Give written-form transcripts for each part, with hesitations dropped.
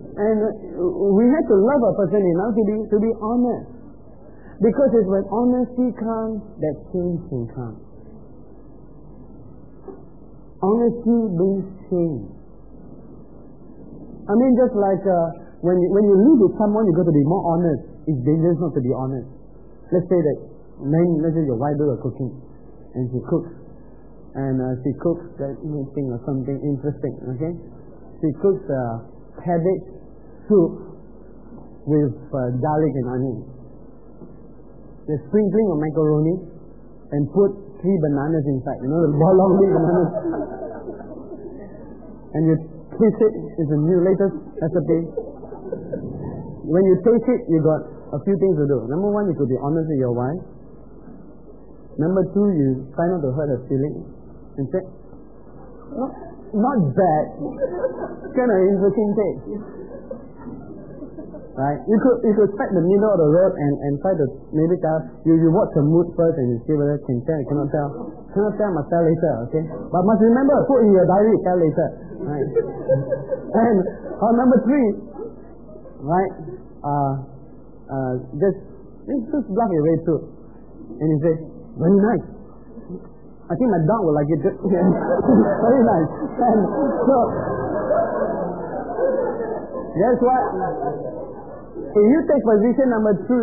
And we have to love a person enough to be honest. Because it's when honesty comes that change can come. Honesty brings change. I mean, just like when you live with someone, you got to be more honest. It's dangerous not to be honest. Let's say your wife does cooking, and she cooks, that thing or something interesting. Okay, she cooks cabbage soup with garlic and onion. The sprinkling of macaroni and put 3 bananas inside. You know, the long big bananas. And you taste it. It's a new latest recipe. When you taste it, you got a few things to do. Number 1, you could be honest with your wife. Number 2, you try not to hurt her feelings. And say, not bad. Kind of interesting taste. Right? You could strike the middle of the road and try to maybe tell, you watch the mood first and you see whether can tell, cannot tell. Cannot tell, must tell later, okay? But must remember, put in your diary, tell later. Right? And number 3, right? Just bluff your way through. And you say, very nice. I think my dog will like it too. Very nice. And so, guess what? If you take position number 3,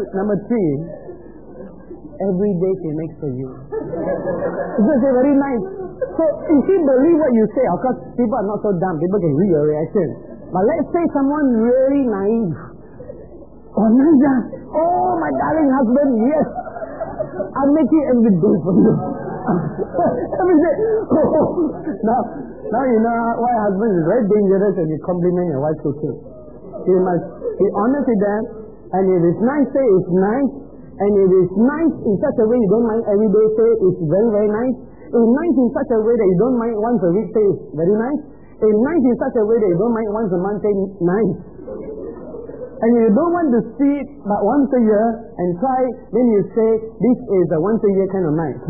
every day she makes for you. It's just very nice. So if you believe what you say, of course people are not so dumb, people can read your reaction. But let's say someone really naive. Oh, Nanja, oh my darling husband, yes, I'll make it every day for you. Every day. Now you know why husband is very dangerous when you compliment your wife cooking. You must be honest with them, and if it's nice, say it's nice, and if it's nice in such a way you don't mind every day, say it's very, very nice. If nice in such a way that you don't mind once a week, say it's very nice. If nice in such a way that you don't mind once a month, say nice. And if you don't want to see it but once a year and try, then you say this is a once a year kind of nice.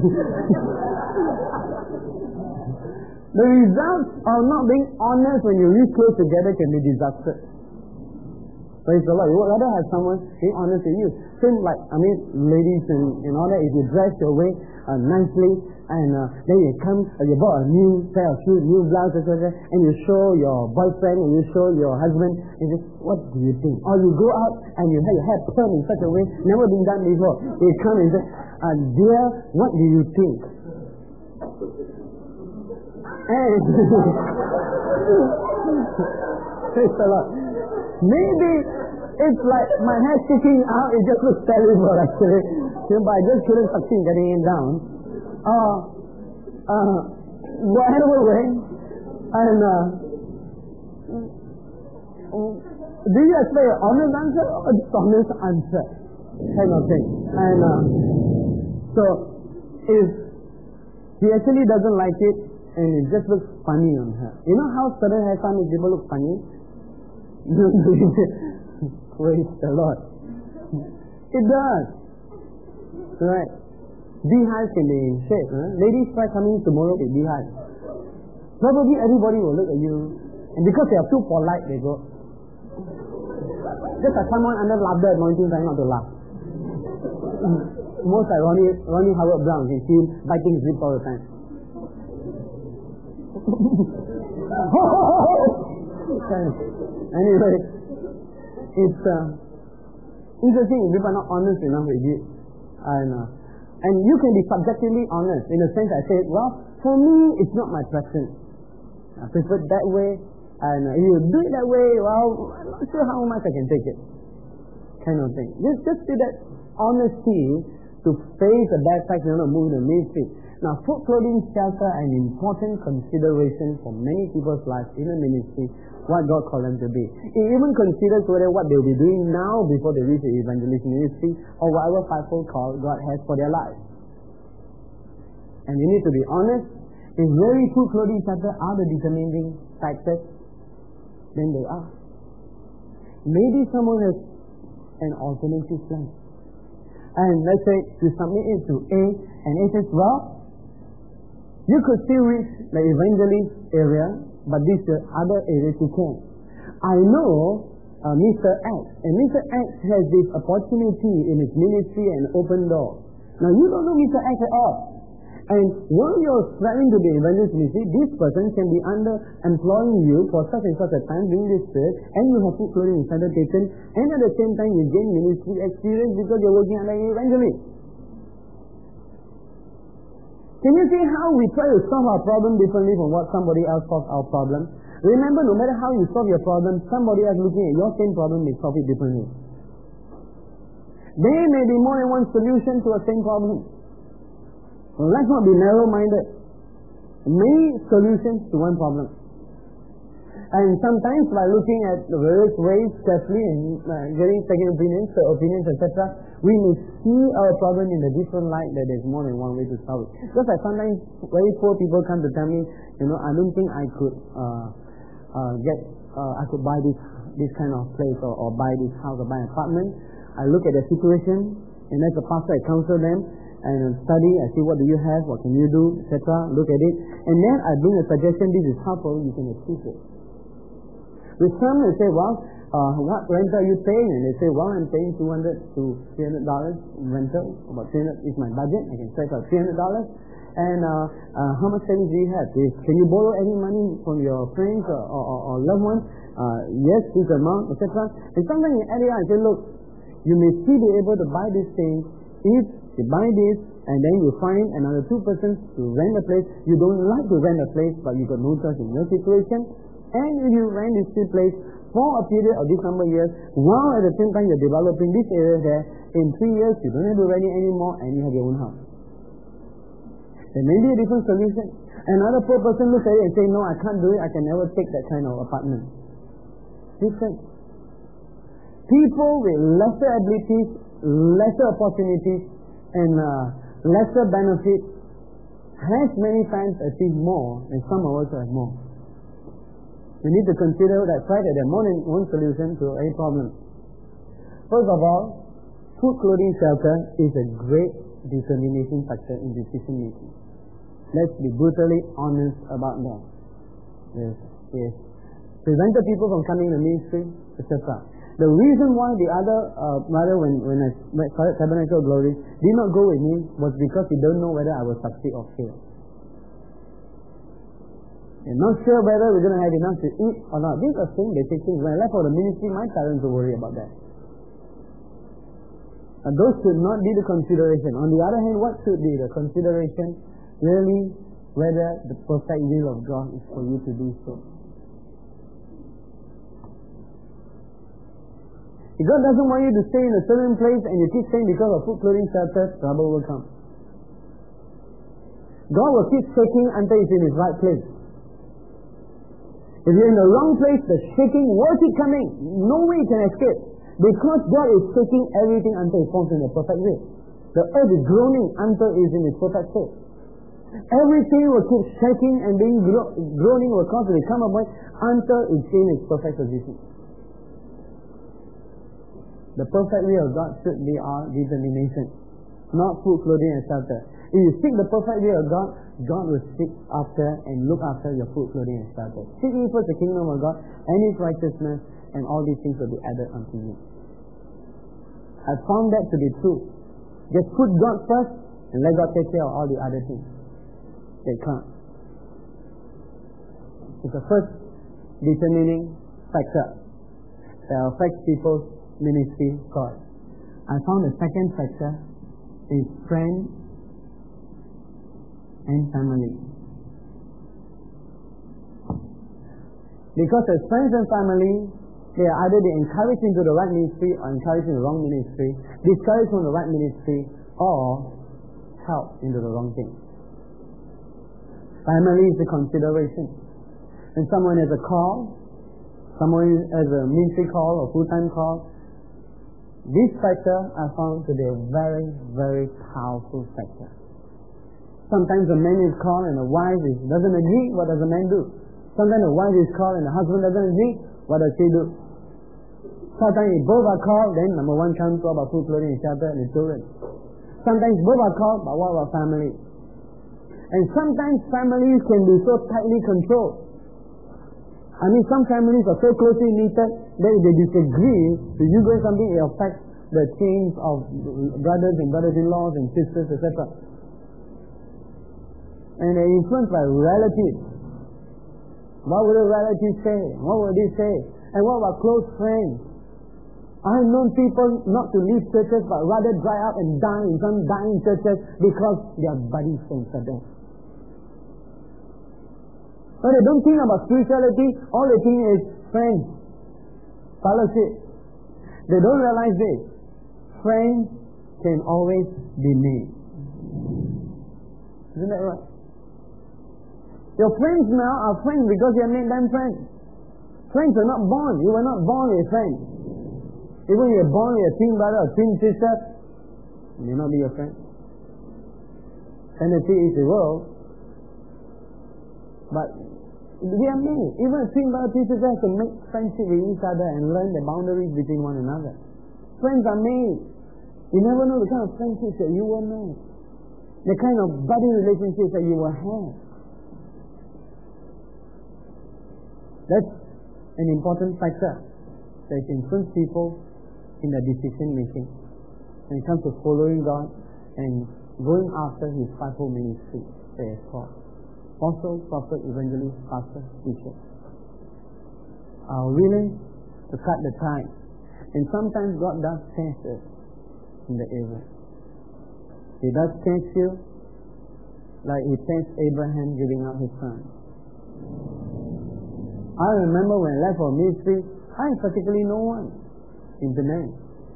The results of not being honest when you live close together can be disastrous. Praise the Lord. You would rather have someone being honest with you. Same like, ladies and all that, if you dress your way nicely, and then you come, you bought a new pair of shoes, new blouse, etc., and you show your boyfriend, and you show your husband, and you say, what do you think? Or you go out, and you have your hair perm in such a way, never been done before. You come and say, dear, what do you think? And praise the Lord. Maybe it's like my hair sticking out, it just looks terrible actually. But I just couldn't succeed getting it down. Whatever way. And do you expect an honest answer or a dishonest answer? Kind of thing. And so if he actually doesn't like it and it just looks funny on her. You know how certain hairstyle makes people look funny? Praise the Lord. It does. Right. Beehives can be in shape. Ladies try coming tomorrow with beehives. Probably everybody will look at you. And because they are too polite, they go. Just like someone under laughter anointing trying not to laugh. Most like Ronnie Howard Brown. You see him biting his lips all the time. Anyway, it's interesting if people are not honest enough with you. And you can be subjectively honest in the sense I say, well, for me, it's not my preference. I prefer it that way. And if you do it that way, well, I'm not sure how much I can take it. Kind of thing. Just do that honesty to face the bad facts and not move in the midstream. Now, food, clothing, shelter, an important consideration for many people's lives in the ministry, what God called them to be. It even considers whether what they'll be doing now before they reach the evangelist ministry or whatever fivefold call God has for their lives. And you need to be honest. If really food, clothing, shelter are the determining factors, then they are. Maybe someone has an alternative plan. And let's say you submit it to A, and A says, well, you could still reach the evangelist area, but these are other areas you can't. I know Mr. X. And Mr. X has this opportunity in his ministry and open door. Now you don't know Mr. X at all. And while you're striving to be evangelist ministry, this person can be under employing you for such and such a time during this period, and you have food, clothing, and shelter taken, and at the same time you gain ministry experience because you're working under an evangelist. Can you see how we try to solve our problem differently from what somebody else solves our problem? Remember, no matter how you solve your problem, somebody else looking at your same problem may solve it differently. There may be more than one solution to a same problem. Well, let's not be narrow-minded. Many solutions to one problem. And sometimes by looking at the various ways carefully and getting second opinions, etc., we may see our problem in a different light that there's more than one way to solve it. Just like sometimes very poor people come to tell me, I don't think I could I could buy this kind of place or buy this house or buy an apartment. I look at the situation, and as a pastor I counsel them and study, I see what do you have, what can you do, etc. Look at it, and then I bring a suggestion. This is how probably you can achieve it. With some they say, well, what rental are you paying? And they say, well, I'm paying $200 to $300 rental. About $300 is my budget. I can stretch out $300. And how much savings do you have? Can you borrow any money from your friends or loved ones? Yes, this amount, etc. And sometimes in area I say, look, you may still be able to buy this thing if you buy this and then you find another two persons to rent a place. You don't like to rent a place, but you got no choice in your situation. And if you rent this place for a period of this number of years, while at the same time you're developing this area there, in 3 years you don't have to rent it anymore and you have your own house. There may be a different solution. Another poor person looks at it and says, no, I can't do it. I can never take that kind of apartment. Different. People with lesser abilities, lesser opportunities, and lesser benefits has many times achieved more, and some of us have more. We need to consider that fact that there are more than one solution to a problem. First of all, food, clothing, shelter is a great determination factor in decision making. Let's be brutally honest about that. Yes. Prevented people from coming to ministry, etc. The reason why the other brother, when I started Tabernacle Glory, did not go with me was because he don't know whether I will succeed or fail. I'm not sure whether we're going to have enough to eat or not. These are basic things. When I left for the ministry, my parents were worried about that. And those should not be the consideration. On the other hand, what should be the consideration? Really, whether the perfect will of God is for you to do so. If God doesn't want you to stay in a certain place and you keep staying because of food, clothing, shelter, trouble will come. God will keep shaking until it's in His right place. If you're in the wrong place, the shaking will keep coming. No way you can escape. Because God is shaking everything until it forms in the perfect way. The earth is groaning until it is in its perfect state. Everything will keep shaking and being groaning will constantly come about until it's in its perfect position. The perfect will of God should be our determination, not food, clothing, and shelter. If you seek the perfect will of God, God will seek after and look after your food, clothing, and shelter. Seek ye first the kingdom of God and His righteousness, and all these things will be added unto you. I found that to be true. Just put God first and let God take care of all the other things. They can't. It's the first determining factor that affects people's ministry cause. I found the second factor is friends and family. Because as friends and family, they are either they encourage into the right ministry or encourage in the wrong ministry, discourage from the right ministry, or help into the wrong thing. Family is a consideration. And someone has a call, someone has a ministry call or full-time call. This factor I found to be a very, very powerful factor. Sometimes a man is called and the wife doesn't agree. What does the man do? Sometimes the wife is called and the husband doesn't agree. What does she do? Sometimes if both are called, then number one comes about food, clothing, and shelter, and the children. Sometimes both are called, but what about family? And sometimes families can be so tightly controlled. I mean, some families are so closely knitted that if they disagree, if you do something, it affects the chains of brothers and brothers-in-laws and sisters, etc. And they're influenced by relatives. What would a relative say? What would they say? And what about close friends? I have known people not to leave churches but rather dry up and die in some dying churches because their buddy friends are there. But they don't think about spirituality. All they think is friends, fellowship. They don't realize this. Friends can always be made. Isn't that right? Your friends now are friends because you have made them friends. Friends are not born. You were not born with friends. Even if you are born with a twin brother or twin sister, it may not be your friend. Tendency is the world. But we are made. Even a twin brother, twin sister has to make friendship with each other and learn the boundaries between one another. Friends are made. You never know the kind of friendships that you will make. The kind of buddy relationships that you will have. That's an important factor that influences people in their decision making when it comes to following God and going after His fivefold ministry that is called apostle, prophet, evangelist, pastor, teacher. Are willing to cut the ties, and sometimes God does test us in the area. He does test you like He tests Abraham giving up his son. I remember when I left for ministry, I had particularly no one in Penang.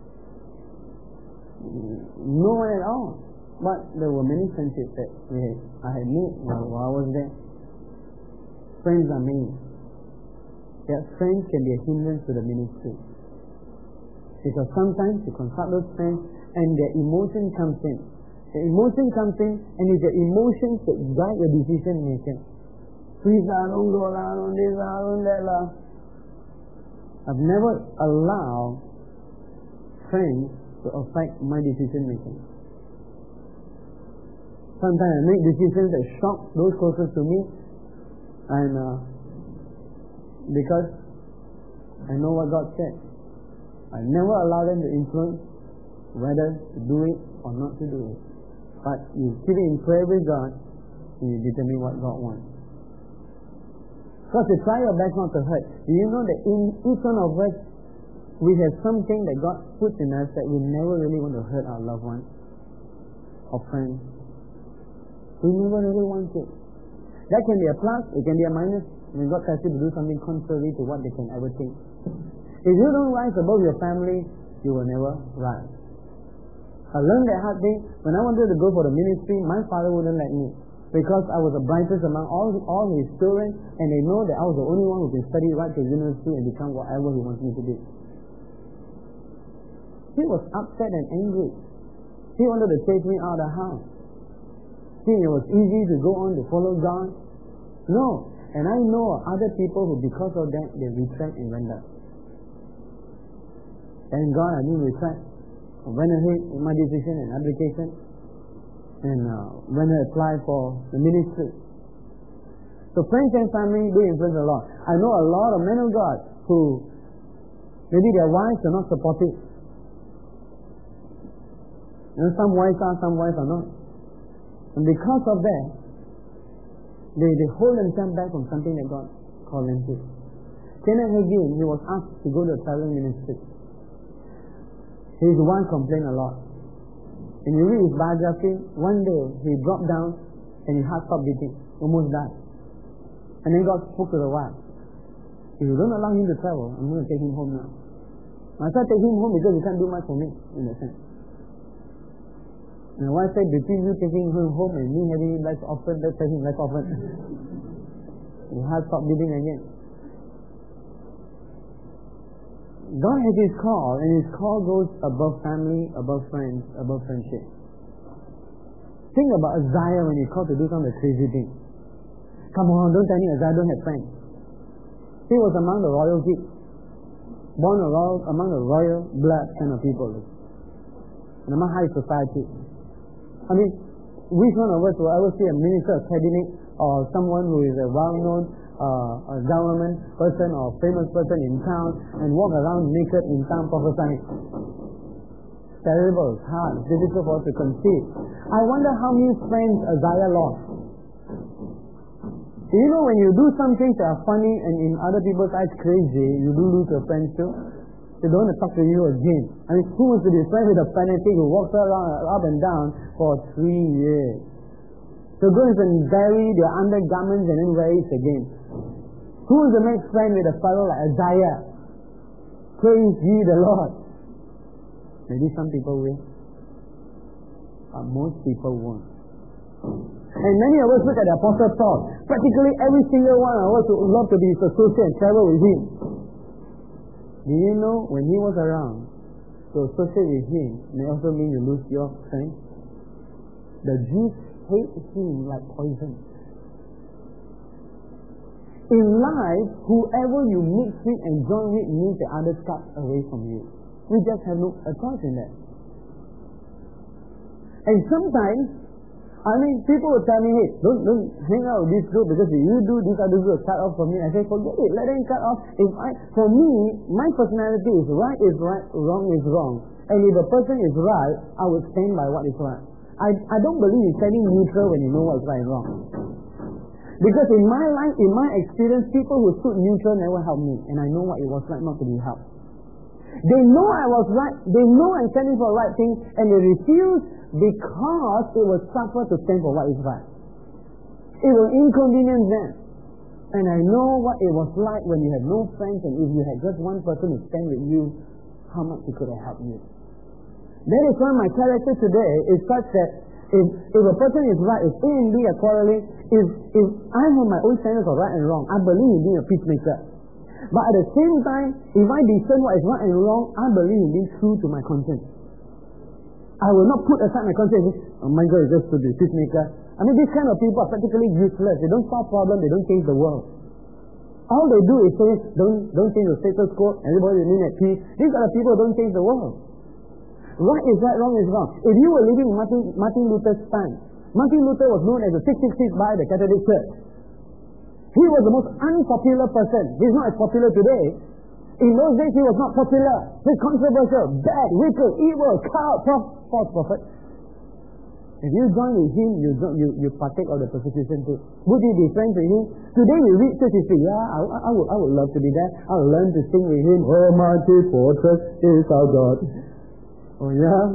No one at all. But there were many friendships that I had made while I was there. Friends are made. Yet friends can be a hindrance to the ministry. Because sometimes you consult those friends and their emotion comes in. The emotion comes in and it's the emotions that guide your decision making. Please, don't go lah, don't this lah, don't that lah. I've never allowed friends to affect my decision making. Sometimes I make decisions that shock those closest to me, and because I know what God said, I never allow them to influence whether to do it or not to do it. But you keep it in prayer with God, and you determine what God wants. Because you try your best not to hurt. Do you know that in each one of us, we have something that God puts in us that we never really want to hurt our loved ones or friends. We never really want it. That can be a plus, it can be a minus. When God tells you to do something contrary to what they can ever think. If you don't rise above your family, you will never rise. I learned that hard thing. When I wanted to go for the ministry, my father wouldn't let me. Because I was the brightest among all his children, and they know that I was the only one who can study right to university and become whatever he wants me to be. He was upset and angry. He wanted to take me out of the house. Think it was easy to go on to follow God? No. And I know other people who, because of that, they retract and went up. Thank God I didn't retract. I went ahead with my decision and application, and when I applied for the ministry. So friends and family, they influence a lot. I know a lot of men of God who maybe their wives are not supportive. And some wives are, some wives are not. And because of that, they hold themselves back from something that God called them to. Kenneth Hagin, he was asked to go to a traveling ministry. His wife complained a lot. And you read his biography, one day he dropped down and his heart stopped beating, almost died. And then God spoke to the wife. If you don't allow him to travel, I'm going to take him home now. I said take him home because he can't do much for me, in that sense. And the wife said, between you taking him home and me having him less often, let's take him less often. His heart stopped beating again. God has His call, and His call goes above family, above friends, above friendship. Think about Isaiah when he's called to do some of the crazy things. Come on, don't tell me Isaiah don't have friends. He was among the royalty, born among the royal blood kind of people, and among high society. I mean, which one of us will ever see a minister of cabinet or someone who is a well-known a government person or famous person in town and walk around naked in town prophesying. Terrible, it's hard, it's difficult for us to conceive. I wonder how many friends Isaiah lost. You know, when you do some things that are funny and in other people's eyes crazy, you do lose your friends too. They don't want to talk to you again. I mean, who wants to be friends with a fanatic who walks around up and down for 3 years? So go and bury their undergarments and then wear it again. Who wants to make friends with a fellow like Isaiah? Praise ye the Lord. Maybe some people will, but most people won't. And many of us look at the Apostle Paul. Practically every single one of us would love to be his associate and travel with him. Do you know when he was around, to associate with him may also mean you lose your friend? The Jews hate him like poison. In life, whoever you mix with and join with means the others cut away from you. We just have no choice in that. And sometimes, I mean, people will tell me, hey, don't hang out with this group because if you do this other group cut off from me. I say, forget it, let them cut off. For me, my personality is right, wrong is wrong. And if a person is right, I will stand by what is right. I don't believe in standing neutral when you know what is right and wrong. Because in my life, in my experience, people who stood neutral never helped me. And I know what it was like not to be helped. They know I was right, they know I'm standing for the right thing, and they refuse because it will suffer to stand for what is right. It will inconvenience them. And I know what it was like when you had no friends, and if you had just one person to stand with you, how much it could have helped you. That is why my character today is such that if a person is right, if A and B are quarreling, if I have my own standards of right and wrong, I believe in being a peacemaker. But at the same time, if I discern what is right and wrong, I believe in being true to my conscience. I will not put aside my conscience and say, oh my God, it's just to be a peacemaker. I mean, these kind of people are practically useless. They don't solve problems, they don't change the world. All they do is say, don't change the status quo, everybody remain at peace. These are the people who don't change the world. Right is right, wrong is wrong. If you were living in Martin Luther's time, Martin Luther was known as the 666 by the Catholic Church. He was the most unpopular person. He's not as popular today. In those days, he was not popular. He's controversial, bad, wicked, evil, false prophet. If you join with him, you partake of the persecution too. Would you be friends with him? Today you read church, you say, yeah, I would love to be there. I would learn to sing with him. Oh, my chief fortress is our God. Oh, yeah?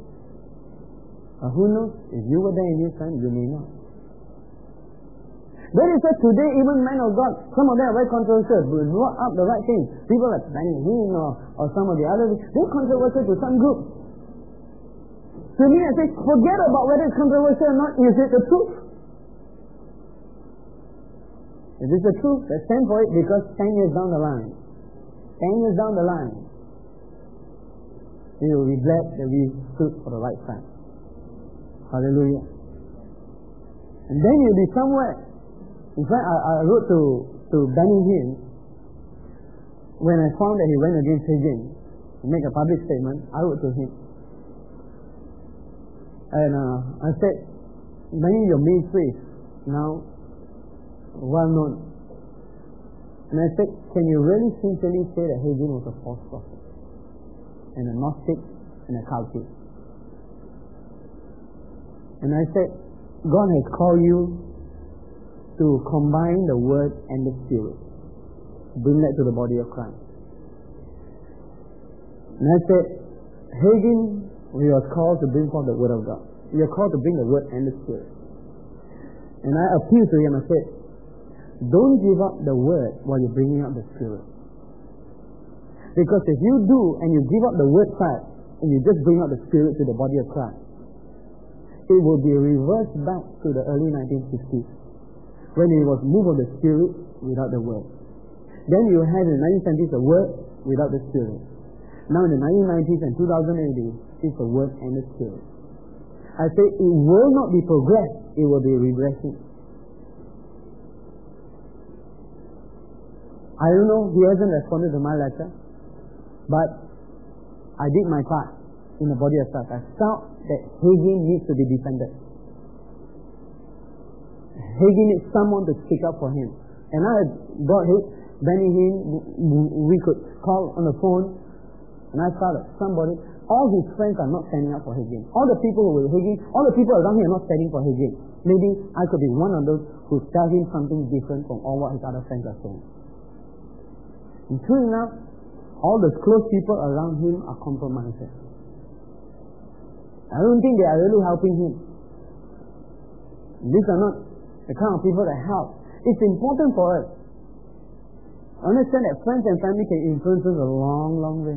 Who knows? If you were there in his time, you may not. That is why today, even men of God, some of them are very controversial, but brought up the right things. People like Benny Hinn or some of the others, they're controversial to some group. To me, I say, forget about whether it's controversial or not. Is it the truth? If it's the truth, let's stand for it, because 10 years down the line, we will be glad that we stood for the right side. Hallelujah. And then you'll be somewhere. In fact, I wrote to Benny Hinn when I found that he went against Hagin to make a public statement. I wrote to him. And I said, many of your ministries now well known. And I said, can you really sincerely say that Hagin was a false prophet and a Gnostic and a cultist? And I said, God has called you to combine the Word and the Spirit. Bring that to the body of Christ. And I said, Hagin, we are called to bring forth the Word of God. We are called to bring the Word and the Spirit. And I appealed to him, I said, don't give up the Word while you're bringing up the Spirit. Because if you do, and you give up the Word side, and you just bring up the Spirit to the body of Christ, it will be reversed back to the early 1960s. When it was moved of the Spirit without the Word. Then you had in the 1970s the Word without the Spirit. Now in the 1990s and 2000 AD, it's the Word and the Spirit. I say it will not be progress, it will be regressing. I don't know, he hasn't responded to my letter, but I did my part in the body of Christ. I felt that Hagin needs to be defended. Hagin needs someone to speak up for him. And I had got Benny Hinn, we could call on the phone, and I thought somebody, all his friends are not standing up for Hagin. All the people who were Hagin, all the people around him are not standing for Hagin. Maybe I could be one of those who tell him something different from all what his other friends are saying. And true enough, all the close people around him are compromisers. I don't think they are really helping him. These are not the kind of people that help. It's important for us. Understand that friends and family can influence us a long, long way.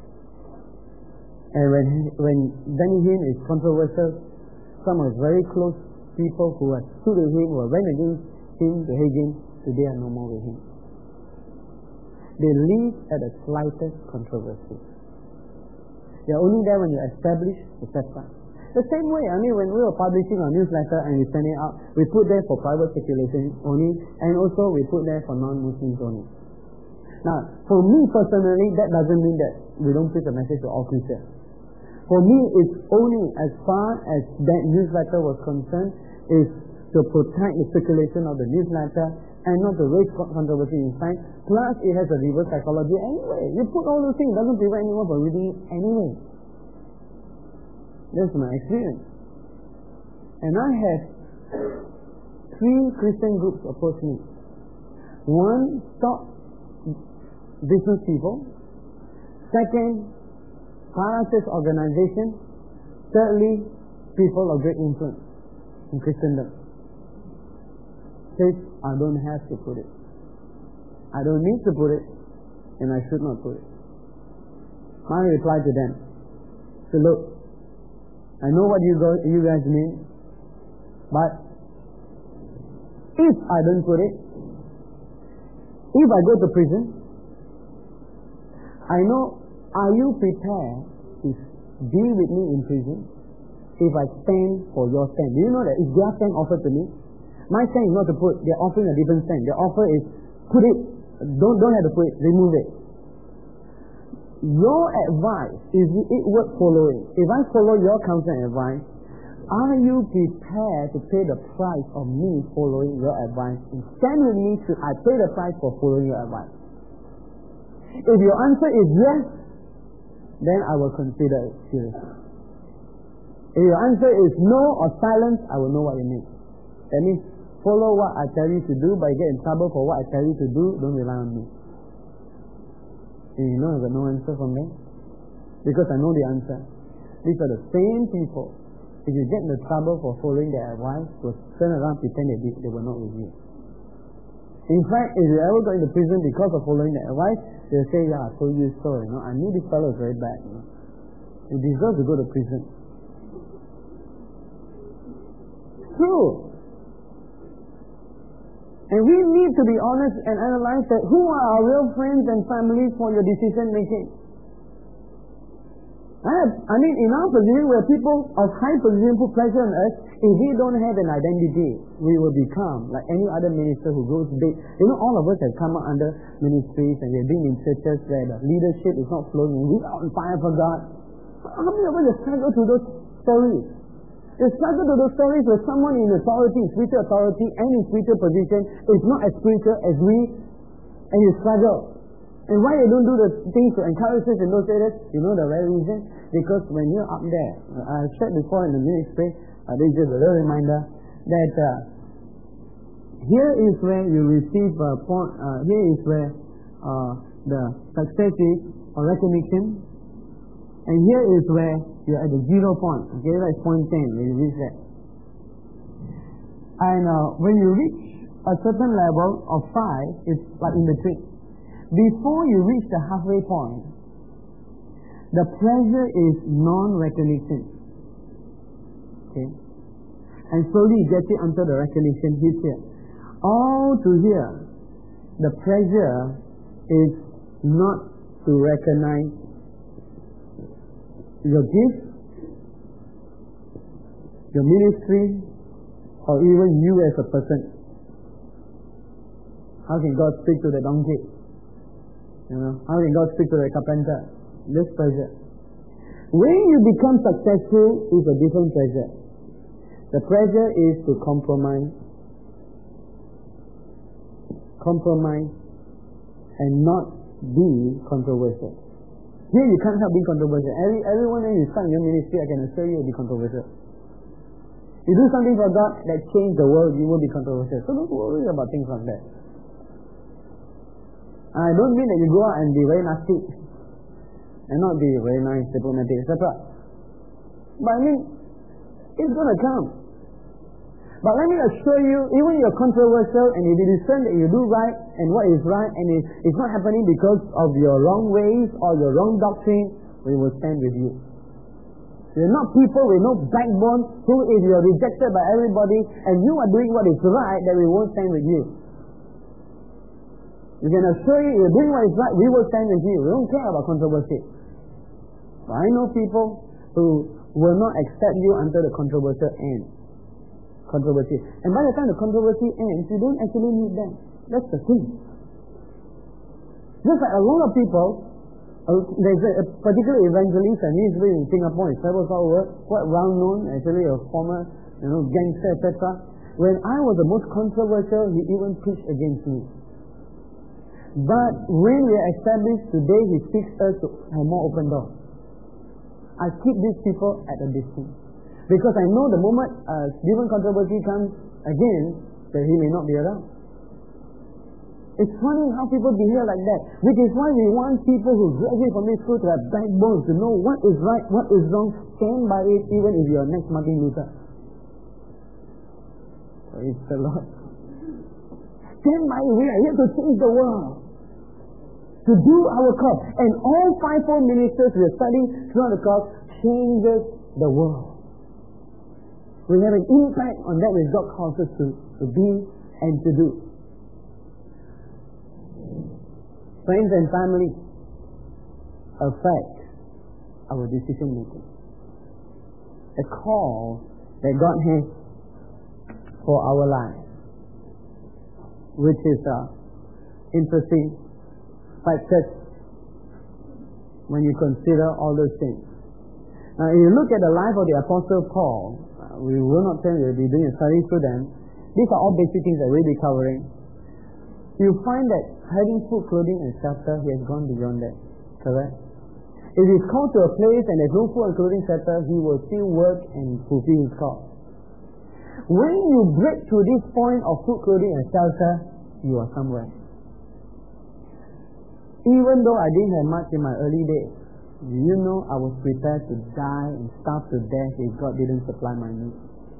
And when Benny Hinn is controversial, some of his very close people who had stood with him, who went against him, the Hagin, today are no more with him. They leave at the slightest controversy. They are only there when you establish the setback. The same way, when we were publishing our newsletter and we send it out, we put there for private circulation only, and also we put there for non-Muslims only. Now, for me personally, that doesn't mean that we don't preach a message to all Christians. For me, it's only as far as that newsletter was concerned, is to protect the circulation of the newsletter and not to raise controversy inside. Plus, it has a reverse psychology anyway. You put all those things, it doesn't prevent anyone from reading it anyway. That's my experience. And I had 3 Christian groups approach me. One, top business people. Second, parachurch organization. Thirdly, people of great influence in Christendom. Says, I don't have to put it. I don't need to put it, and I should not put it. My reply to them, so look, I know what you guys mean, but if I don't put it, if I go to prison, I know, are you prepared to be with me in prison if I stand for your stand? Do you know that if their stand offered to me, my stand is not to put, they're offering a different stand. Their offer is, put it, don't have to put it, remove it. Your advice, is it worth following? If I follow your counsel and advice, are you prepared to pay the price of me following your advice? And stand with me, should I pay the price for following your advice? If your answer is yes, then I will consider it seriously. If your answer is no or silence, I will know what you mean. That means, follow what I tell you to do, but you get in trouble for what I tell you to do, don't rely on me. And you know I got no answer from me? Because I know the answer. These are the same people. If you get into trouble for following their advice, will turn around and pretend they were not with you. In fact, if you ever go into prison because of following their advice, they'll say, yeah, I told you so, I knew this fellow is very bad, He deserves to go to prison. True. And we need to be honest and analyze that who are our real friends and families for your decision making. In our position where people of high position put pressure on us, if we don't have an identity, we will become like any other minister who goes big. All of us have come out under ministries and we've been in churches where the leadership is not flowing and we are on fire for God. How many of us have struggled through those stories? You struggle to those stories where someone in authority, spiritual authority, and in spiritual position is not as spiritual as we, and you struggle. And why you don't do the things to encourage us in those areas? You know the very reason? Because when you're up there, I've said before in the ministry, this is just a little reminder, that here is where you receive here is where the success is, or recognition, and here is where you're at the 0 point. Okay, that's point 10 when you reach that. And when you reach a certain level of 5, it's like in between. Before you reach the halfway point, the pressure is non-recognition. Okay? And slowly you get it until the recognition hits here. All to here, the pressure is not to recognize your gift, your ministry, or even you as a person. How can God speak to the donkey? How can God speak to the carpenter? This pressure. When you become successful, it's a different pressure. The pressure is to compromise compromise, and not be controversial. Here you can't help being controversial. Everyone when you start your ministry, I can assure you will be controversial. You do something for God that changes the world, you will be controversial. So don't worry about things like that. I don't mean that you go out and be very nasty and not be very nice, diplomatic, etc. But I mean, it's going to come. But let me assure you, even you're controversial, and if you discern that you do right and what is right, and it's not happening because of your wrong ways or your wrong doctrine, we will stand with you. We're not people with no backbone who, if you're rejected by everybody and you are doing what is right, then we won't stand with you. We can assure you, if you're doing what is right, we will stand with you. We don't care about controversy. But I know people who will not accept you until the controversial ends. Controversy. And by the time the controversy ends, you don't actually need them. That's the thing. Just like a lot of people, there's a particular evangelist, and he's been in Singapore, he travels all over, quite well known, actually a former, gangster, etc. When I was the most controversial, he even preached against me. But when we are established today, he speaks us to have more open doors. I keep these people at a distance. Because I know the moment a given controversy comes again, that he may not be around. It's funny how people behave like that. Which is why we want people who graduate from this school to have backbones, to know what is right, what is wrong, stand by it even if you are next Martin Luther. Praise the Lord. Stand by it. We are here to change the world. To do our cause. And all fivefold ministers we are studying throughout the cause changes the world. We have an impact on that which God calls us to be and to do. Friends and family affect our decision making. The call that God has for our lives, which is interesting factors when you consider all those things. Now, if you look at the life of the Apostle Paul, we will not tell you, we'll be doing a study through them. These are all basic things that we'll be covering. You find that having food, clothing, and shelter, he has gone beyond that. Correct? If he's called to a place and there's no food and clothing shelter, he will still work and fulfill his call. When you break to this point of food, clothing, and shelter, you are somewhere. Even though I didn't have much in my early days, you know I was prepared to die and starve to death if God didn't supply my needs.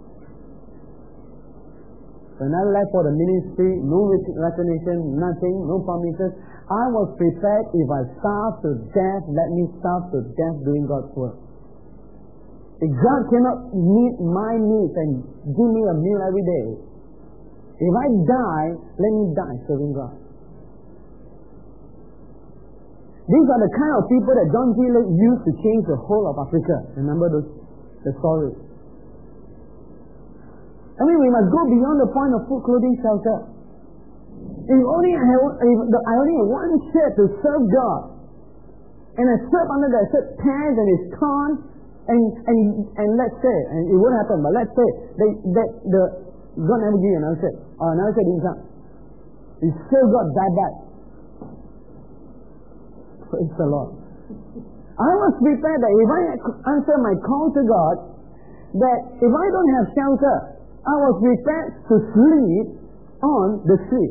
When I left for the ministry, no recognition, nothing, no promises, I was prepared, if I starve to death, let me starve to death doing God's work. If God cannot meet my needs and give me a meal every day, if I die, let me die serving God. These are the kind of people that John G. Lake used to change the whole of Africa. Remember the story? I mean, we must go beyond the point of food, clothing, shelter. If I only have one shirt to serve God, and I serve under that shirt tears and is torn, and let's say, and it won't happen, but let's say that God never give you another shirt, or another shirt didn't come. You still got bad. Praise the Lord. I was prepared that if I answer my call to God, that if I don't have shelter, I was prepared to sleep on the street.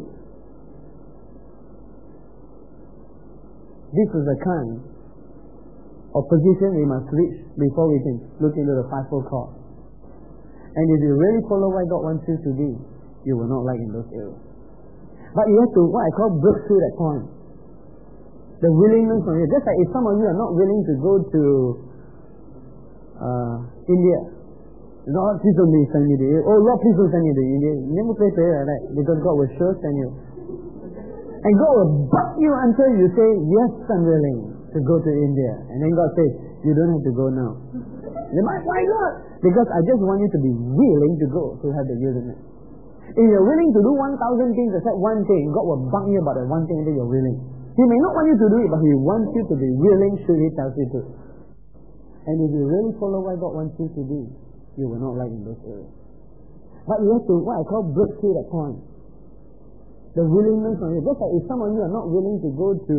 This is the kind of position we must reach before we can look into the fivefold call. And if you really follow what God wants you to be, you will not lack in those areas. But you have to, what I call, break through that point. The willingness from you. Just like if some of you are not willing to go to India. Lord, please don't send me to India. Oh, Lord, please don't send me to India. You never pray prayer like that, because God will sure send you. And God will buck you until you say, yes, I'm willing to go to India. And then God says, you don't have to go now. You might, why God? Because I just want you to be willing to go to have the wilderness. If you're willing to do 1,000 things except one thing, God will buck you about that one thing that you're willing. He may not want you to do it, but He wants you to be willing should He tells you to. And if you really follow what God wants you to do, you will not lack in those areas. But you have to, what I call, break through that point. The willingness on you. Just like if some of you are not willing to go to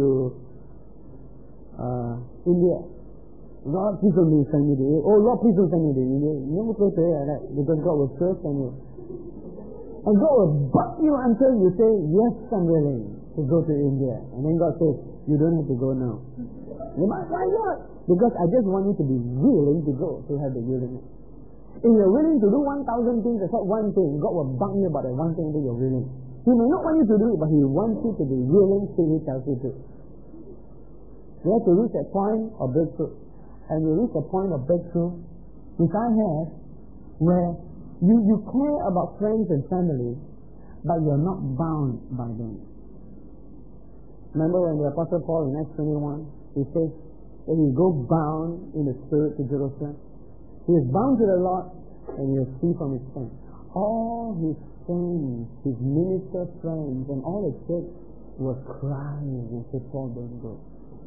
India, Lord, please don't send me to India. Oh, Lord, please don't send me to India. You never go to it like that because God will still send you. And God will buck you until you say, yes, I'm willing to go to India. And then God says, you don't have to go now. Why not? Because I just want you to be willing to go, to have the willingness. If you're willing to do 1,000 things except one thing, God will bug you about that one thing that you're willing. He may not want you to do it, but He wants you to be willing till He tells you to. You have to reach that point of breakthrough. And you reach a point of breakthrough, which I have, where you care about friends and family, but you're not bound by them. Remember when the Apostle Paul in Acts 21, he says that he go bound in the spirit to Jerusalem. He is bound to the Lord, and he is free from his sin. All his friends, his minister friends, and all the church were crying and said, Paul, don't go.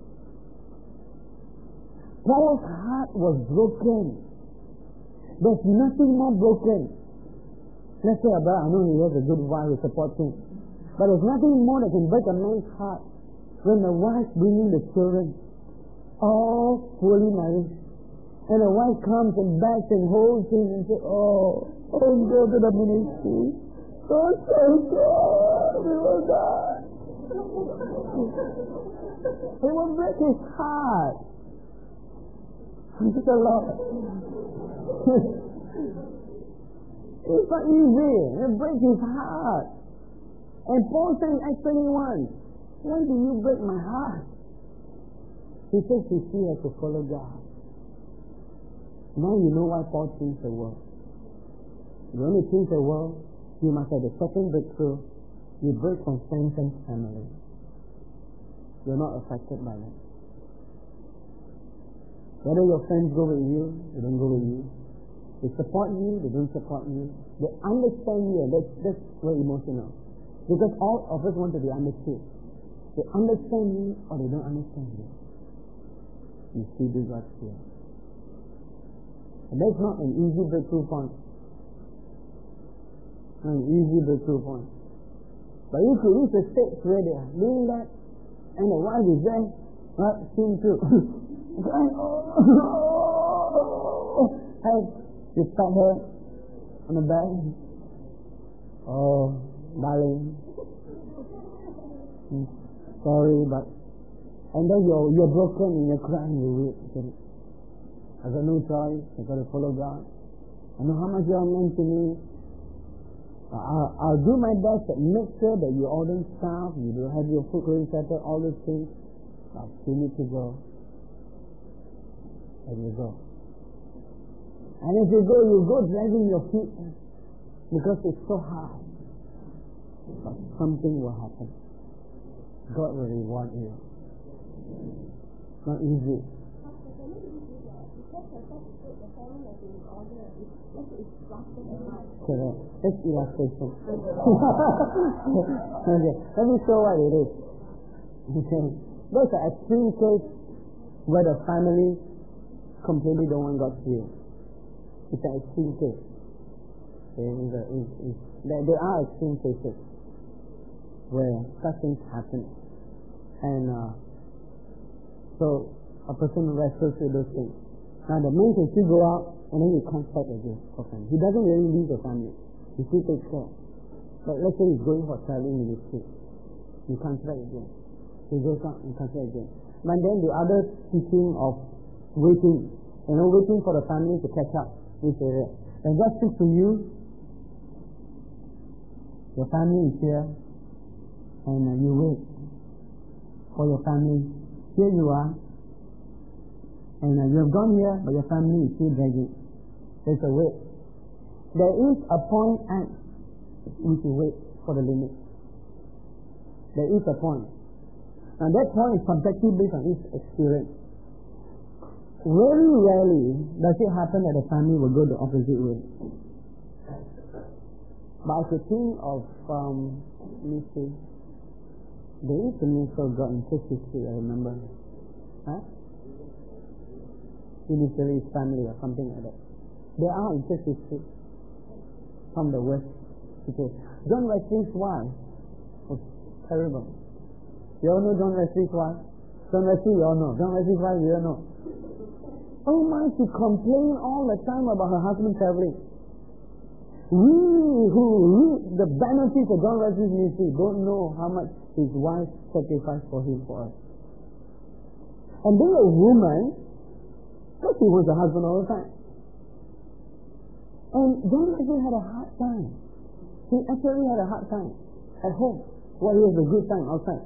Paul's heart was broken. There's nothing more broken. Let's say, I know he has a good wife who supports him. But there's nothing more that can break a man's heart when the wife bringing the children, all poorly married. And the wife comes and backs and holds him and says, oh, go to the ministry. Don't say God, we will die. It will break his heart. It's a lot. It's not easy. It breaks his heart. And Paul said in Acts 21, why do you break my heart? He says he still has to follow God. Now you know why Paul changed the world. You want to change the world, you must have the second breakthrough. You break from friends and family. You're not affected by them. Whether your friends go with you, they don't go with you. They support you, they don't support you. They understand you, and that's very emotional. Because all of us want to be understood. They understand you or they don't understand you. You still do God's will. And that's not an easy breakthrough point. Not an easy breakthrough point. But if you reach a stage where they are doing that, and the wife is there, right, seeing too. And you pat her on the back. Oh, darling. Sorry, but... And then you're broken and you're crying, you weep. I got no choice. I got to follow God. I know how much you are meant to me. I'll do my best to make sure that you order stuff, you do have your food clean settled, all those things. But you need to go. And you go. And if you go dragging your feet because it's so hard. But something will happen. God will reward you. It's not easy. Correct. That's illustration. Okay. Let me show what it is. Okay. There's an extreme case where the family completely don't want God's will. It's an extreme case. There are extreme cases where such things happen. And so a person wrestles with those things. Now the man can still go out and then he comes back again for family. He doesn't really leave the family. He still takes care. But let's say he's going for traveling ministry. He comes back again. He goes out and comes back again. But then the other teaching of waiting. Waiting for the family to catch up. This area. And God speaks to you. Your family is here. And you wait for your family. Here you are. And you have gone here, but your family is still dragging. There's a wait. There is a point at which you wait for the limit. There is a point. And that point is subjective based on each experience. Very rarely does it happen that the family will go the opposite way. But I could think of, let me see. There is a miracle of God in church history, I remember. Huh? Initially his family or something like that. There are in church history from the West. Okay. John Wesley's wife was Terrible. You all know John Wesley's wife? John Wesley, you all know. John Wesley's wife, you all know. Oh my, she complained all the time about her husband traveling. We who read the benefits of John Wesley's ministry don't know how much his wife sacrificed for him, for us. And being a woman, because she wants a husband all the time. And John Wesley had a hard time. He actually had a hard time at home, while he has a good time outside.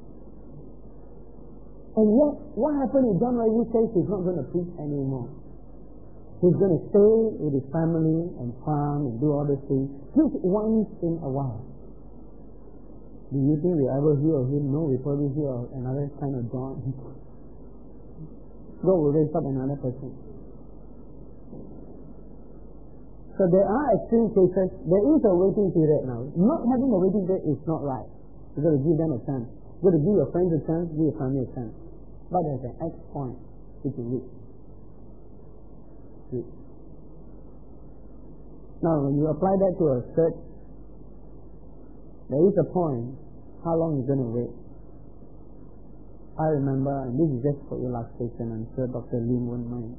And yet, what happened is John Wesley says he's not going to preach anymore. He's going to stay with his family and farm and do all these things, just once in a while. Do you think we ever hear of him? No, we probably hear of another kind of John. God will raise up another person. So there are extreme cases. There is a waiting period now. Not having a waiting period is not right. You've got to give them a chance. You've got to give your friends a chance, give your family a chance. But there's an X point which you reach. Now, when you apply that to a church, there is a point how long you're going to wait. I remember, and this is just for illustration, I'm sure Dr. Lim won't mind.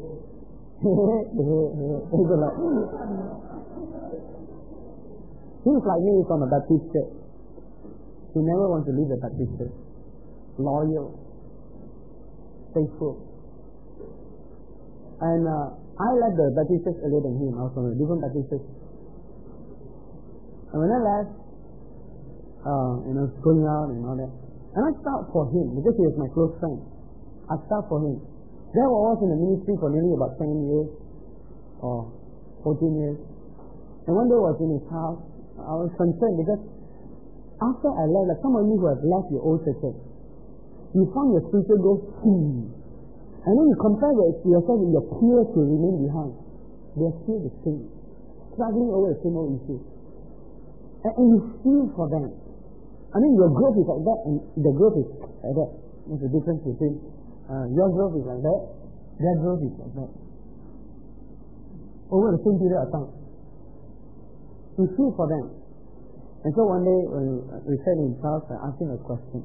He's like me from a Baptist church. He never wants to leave the Baptist church. Loyal, faithful. And I left the Baptist church earlier than him. I was from a different Baptist church. And when I left, going out and all that, and I stopped for him because he was my close friend. I stopped for him. There I was in the ministry for nearly about 10 years or 14 years. And one day I was in his house. I was concerned because after I left, like some of you who have left your old churches, you found your spiritual growth, and then you compare yourself with your peers who remain behind. They are still the same, struggling over the same old issues. And you feel for them. I mean, your growth is like that, and the growth is like that. There's a difference between your growth is like that, their growth is like that. Over the same period of time. You feel for them. And so one day, when we sat in class, I asked him a question.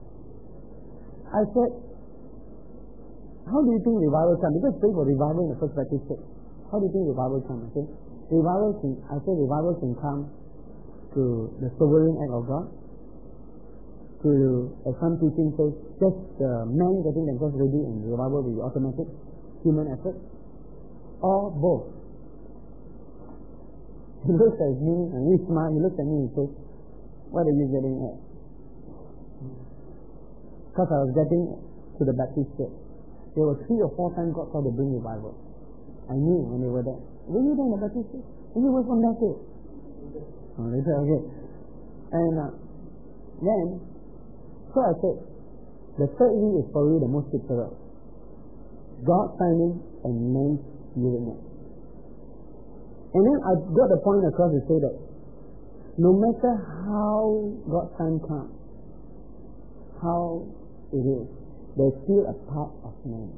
I said, how do you think revival comes? Because we prayed for revival in the First Baptist Church. How do you think revival comes? I said, revival can come to the sovereign act of God, to, as some teaching says, just men getting themselves ready and revival will be automatic, human effort, or both. He looks at me and he smiles, he looks at me and says, what are you getting at? Because I was getting to the Baptist church. There were 3 or 4 times God called to bring revival. I knew when they were there. Were you there in the Baptist church? And you were from that church. Oh, later, okay. And then, so I said, the third week is probably the most scriptural. God signing and men using it. And then I got the point across to say that no matter how God's time comes, how it is, there's still a part of man.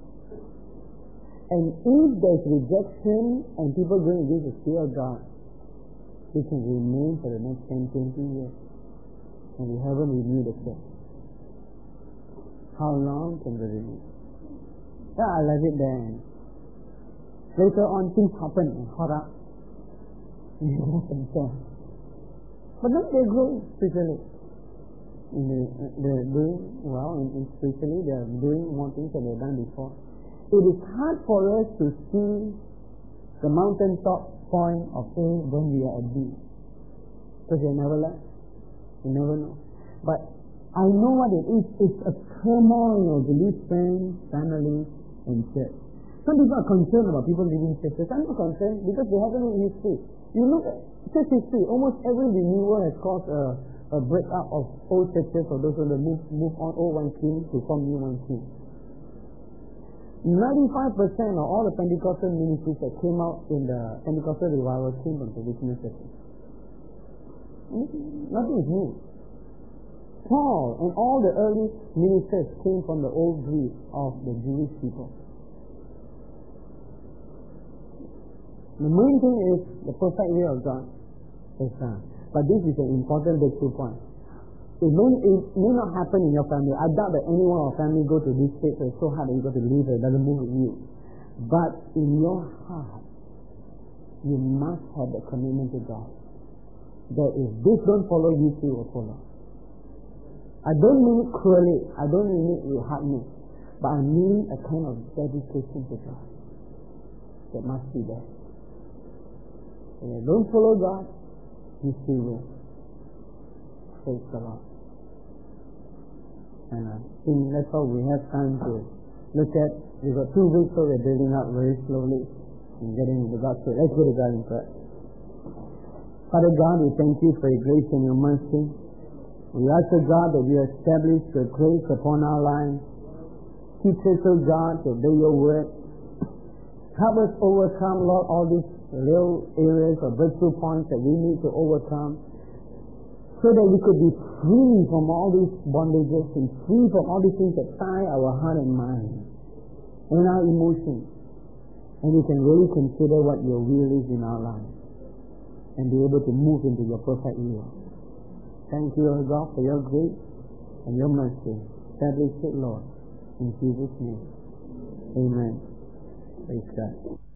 And if there's rejection and people going against the Spirit of God, we can remain for the next 10, 20 years. And we haven't renewed the church. How long can we renew? Yeah, I left it there. Later on, things happen and hot up. But then they grow spiritually. They're doing well in spiritually. They're doing more things than they've done before. It is hard for us to see the mountaintop point of A when we are at B. Because they never left. You never know. But I know what it is. It's a turmoil of belief, friends, family, and church. Some people are concerned about people leaving churches. I'm not concerned because they haven't read history. You look at church history, almost every renewal has caused a breakup of old churches or those who move on old one king to form new one king. 95% of all the Pentecostal ministries that came out in the Pentecostal revival came from traditional churches. Nothing is new. Paul and all the early ministers came from the old breed of the Jewish people. The main thing is the perfect will of God is done. But this is an important breakthrough point. may not happen in your family. I doubt that anyone in our family go to this stage where it's so hard that you got to leave it doesn't move with you. But in your heart, you must have the commitment to God. That if this don't follow, you too will follow. I don't mean it cruelly. I don't mean it with hardness. But I mean a kind of dedication to God that must be there. When you don't follow God, you still will. Praise the Lord. And I think that's all we have time to look at. We've got 2 weeks, so we're building up very slowly and getting into God's way. Let's go to God in prayer. Father God, we thank you for your grace and your mercy. We ask, O God, that you establish your grace upon our lives. Teach us, O God, to obey your word. Help us overcome, Lord, all these little areas or breakthrough points that we need to overcome, so that we could be free from all these bondages and free from all these things that tie our heart and mind and our emotions. And we can really consider what your will is in our lives and be able to move into your perfect will. Thank you, O God, for your grace and your mercy. Establish it, Lord, in Jesus' name. Amen. Praise God.